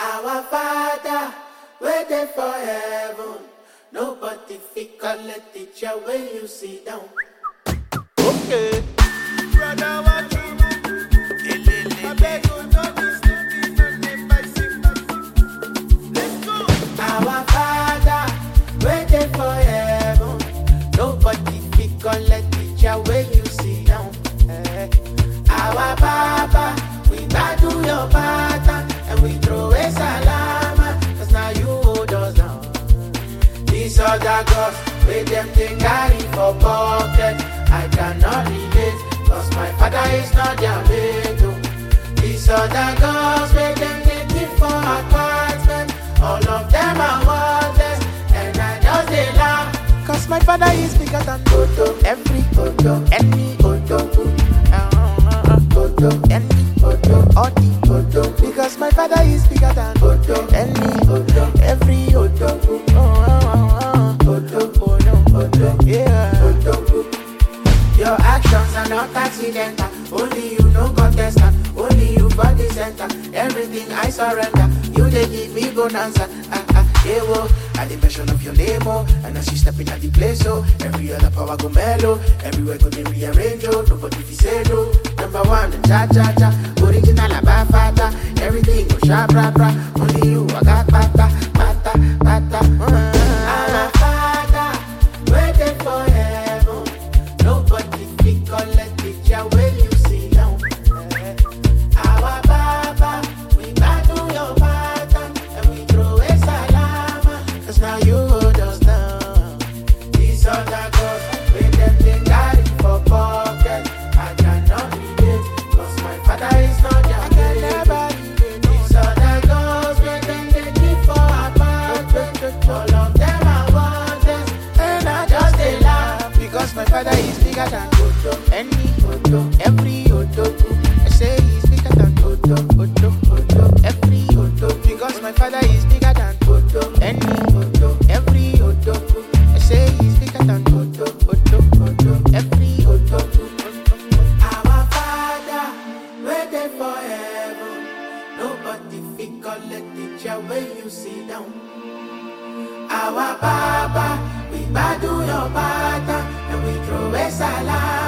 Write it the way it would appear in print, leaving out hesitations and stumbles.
Our Father, waiting for heaven. Nobody fit collect the chair when you sit down. Okay. Brother, what you do? I beg you, don't listen to me, my Let's go. Our Father, waiting for heaven. Nobody fit collect the chair when you sit down. Our Baba, we do your pattern and we throw a salama. Cause now you hold us down. These other gods, with them they carry for pocket. I cannot relate, cause my father is not their mate. Oh. These other gods, with them they keep for apartment. All of them are worthless, and I just they laugh. Cause my father is bigger than Odo. Every Odo, any Odo. Odo, any Odo, all the Odo. Because my father is bigger than Odo. Any Odo, every Odo. Odo, Odo, yeah. Odo. Your actions are not accidental. Only you no contestant. Only you for the center. Everything I surrender. You they give me bonanza. Yeah, whoa. At the mention of your name, oh. And as you step in at the place, oh. Every other power go mellow. Everywhere go they rearrange, oh. Nobody fi say no. Number one, cha-cha-cha. Original abafata. Everything go sharp, rap, rap. Only you, I got pata, pata, pata. Our Father, waiting for heaven. Nobody fit collect the chair when you sit down. Our Baba, we battle your pattern and we throw a salama. Cause now you hold us down. These other gods, with them they carry for pocket. I cannot relate, cause my father is not their mate. These other gods, with them they keep for apartment. All of them are worthless, and I just they laugh. Because my father is bigger than Odo. Any Odo, every Odo. I say he's bigger than Odo, Odo, Odo, every Odo. Because my father is bigger than Odo. Any Odo, every Odo. I say he's bigger than Odo, Odo, Odo, every Odo. Our Father, waiting for heaven. Nobody fit collect the chair when you sit down. Our Baba, we battle your pattern and we throw a salad.